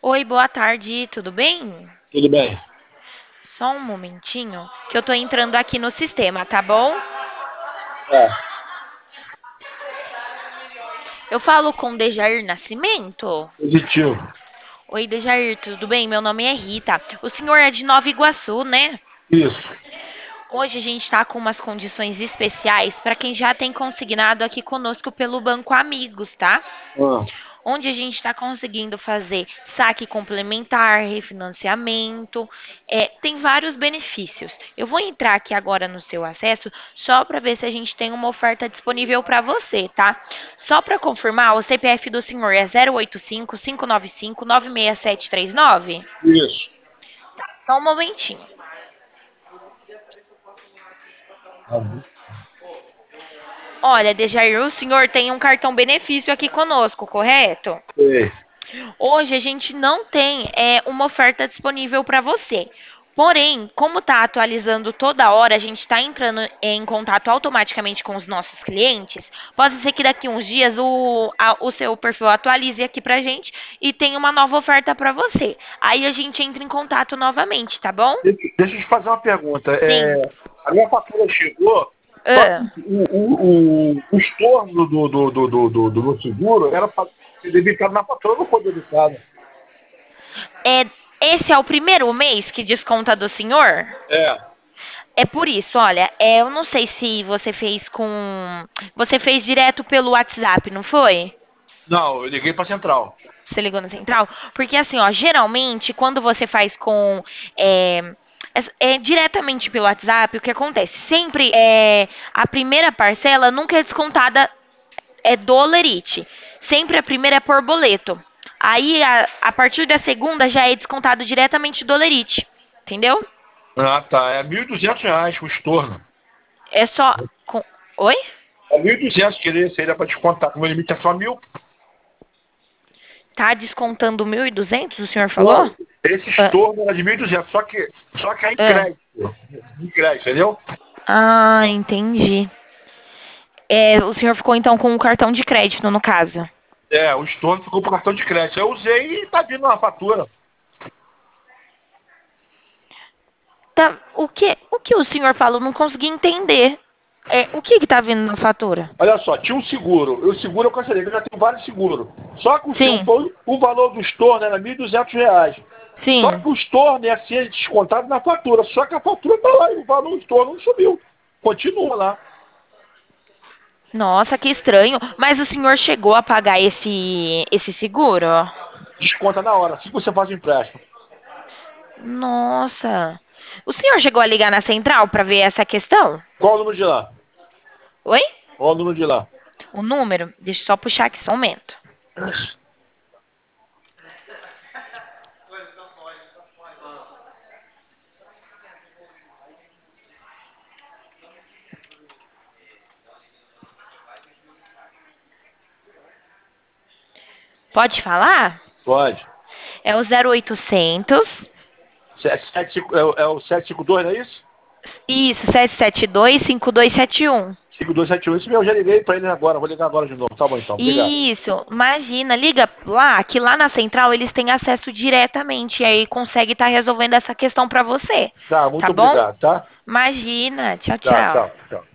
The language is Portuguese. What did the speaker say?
Oi, boa tarde, tudo bem? Tudo bem. Só um momentinho que eu tô entrando aqui no sistema, tá bom? É, Eu falo com Dejair Nascimento. positivo. Oi, Dejair, tudo bem? Meu nome é Rita. O senhor é de Nova Iguaçu, né? Isso. Hoje a gente está com umas condições especiais para quem já tem consignado aqui conosco pelo Banco Amigos, tá? Ah, Onde a gente está conseguindo fazer saque complementar, refinanciamento, tem vários benefícios. Eu vou entrar aqui agora no seu acesso só para ver se a gente tem uma oferta disponível para você, tá? Só para confirmar, o CPF do senhor é 085-595-96739? isso. Só um momentinho. Tá bom. Olha, Dejair, o senhor tem um cartão benefício aqui conosco, correto? Sei. Hoje a gente não tem uma oferta disponível para você. Porém, como está atualizando toda hora, a gente está entrando em contato automaticamente com os nossos clientes. Pode ser que daqui uns dias o seu perfil atualize aqui para a gente e tenha uma nova oferta para você. Aí a gente entra em contato novamente, tá bom? Deixa eu te fazer uma pergunta. Sim. A minha fatura chegou, só que Ah, o estorno do meu seguro era para ser debitado na fatura, não foi debitado. é, esse é o primeiro mês que desconta do senhor? É. É por isso, olha, eu não sei se você fez com. Você fez direto pelo WhatsApp, não foi? Não, eu liguei para central. Você ligou na central? Porque assim, ó, geralmente, quando você faz com. É, diretamente pelo WhatsApp, o que acontece? Sempre a primeira parcela nunca é descontada do Lerite. Sempre a primeira é por boleto. Aí, a partir da segunda, já é descontado diretamente do Lerite. Entendeu? Ah, tá. É R$ 1.200 o estorno. É só. Oi? É 1.200 querer, seria para descontar. Como o limite é só 1.000. Tá descontando 1.200, o senhor falou? Não, esse Ah, estorno era de 1.200, só que é em ah. crédito. Em crédito, entendeu? Ah, entendi. O senhor ficou então com o cartão de crédito, no caso. É, o estorno ficou pro cartão de crédito. Eu usei e tá vindo na fatura. Tá, o que o senhor falou? Eu não consegui entender. O que tá vindo na fatura? Olha só, tinha um seguro. O seguro eu cancelei, eu já tenho vários seguros. Só que Sim, o valor do estorno era R$ 1.200. Só sim. que o estorno ia ser descontado na fatura. Só que a fatura tá lá e o valor do estorno não subiu. Continua lá. Nossa, que estranho. Mas o senhor chegou a pagar esse seguro? Desconta na hora, assim que você faz o empréstimo. Nossa. O senhor chegou a ligar na central para ver essa questão? Qual o número de lá? Oi? Qual o número de lá? O número? Deixa eu só puxar aqui, só um momento. Pode falar? Pode. É o 0800. É o 752, não é isso? Isso, 772-5271. 5271. Isso mesmo, eu já liguei pra ele agora. Vou ligar agora de novo. Tá bom então, obrigado. Isso, imagina, liga lá, que lá na central eles têm acesso diretamente, e aí consegue estar resolvendo essa questão pra você, Tá, tá muito bom? obrigado, tá? Imagina, tchau, Tá, tchau. tchau, tchau.